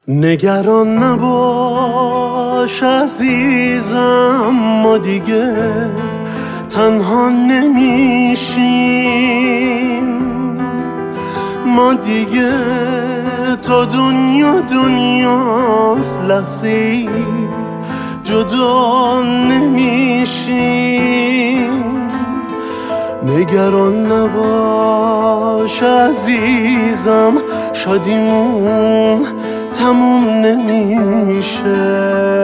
نگران نباش عزیزم، ما دیگه تنها نمیشیم. ما دیگه تا دنیاست لحظه‌ای جدا نمیشیم. نگران نباش عزیزم، شادیمون تموم نمیشه.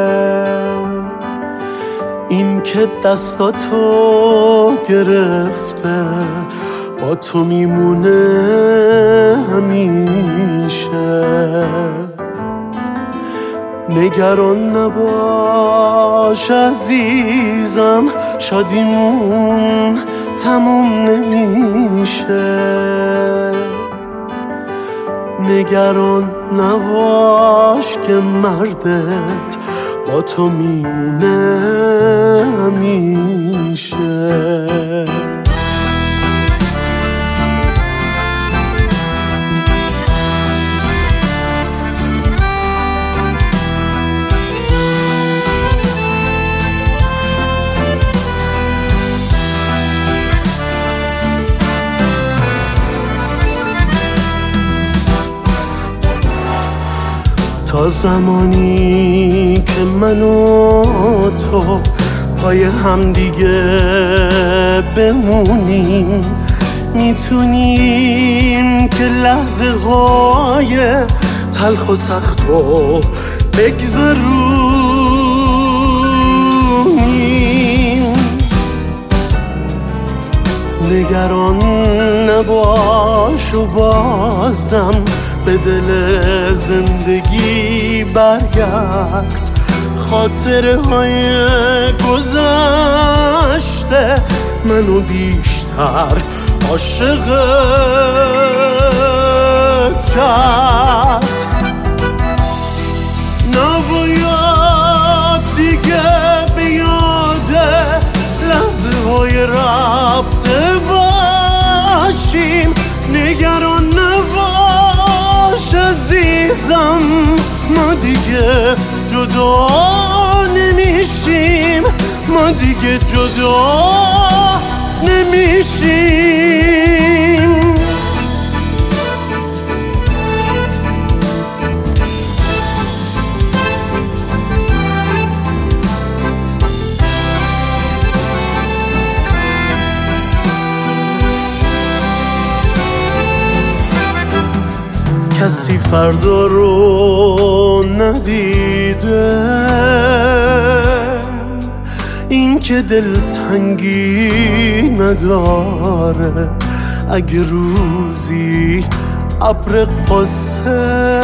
این که دستاتو گرفته با تو میمونه همیشه. نگران نباش عزیزم، شادیمون تموم نمیشه. نگران نباش که مردت با تو میمونه همیشه. تا زمانی که من و تو پای هم دیگه بمونیم، میتونیم که لحظه های تلخ و سخت رو بگذرونیم. نگران نباش و بازم به دل زندگی برگرد. خاطره های گذشته منو بیشتر عاشقت کرد. نباید دیگه به یاد لحظه های رفته باشیم. نگران نباش عزیزم، ما دیگه جدا نمیشیم. ما دیگه جدا نمیشیم. کسی فردا رو ندیده، این که دلتنگی نداره. اگه روزی ابر قصه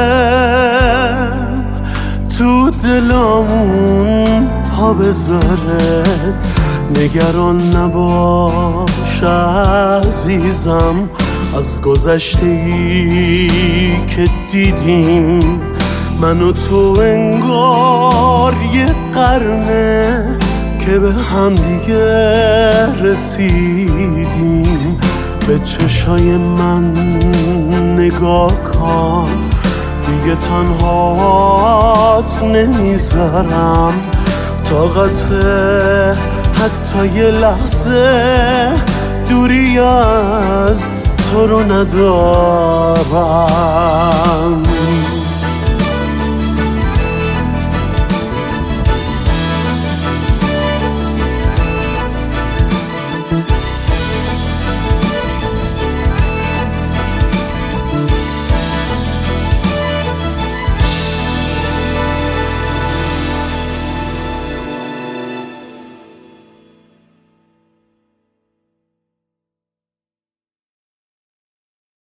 تو دلمون پا بذاره، نگران نباش عزیزم. از گذشته‌ای که دیدیم من و تو انگار یه قرنه که به هم دیگه رسیدیم. به چشای من نگاه کن، دیگه تنهات نمیذارم. طاقت حتی یه لحظه دوری از تو رو ندارم.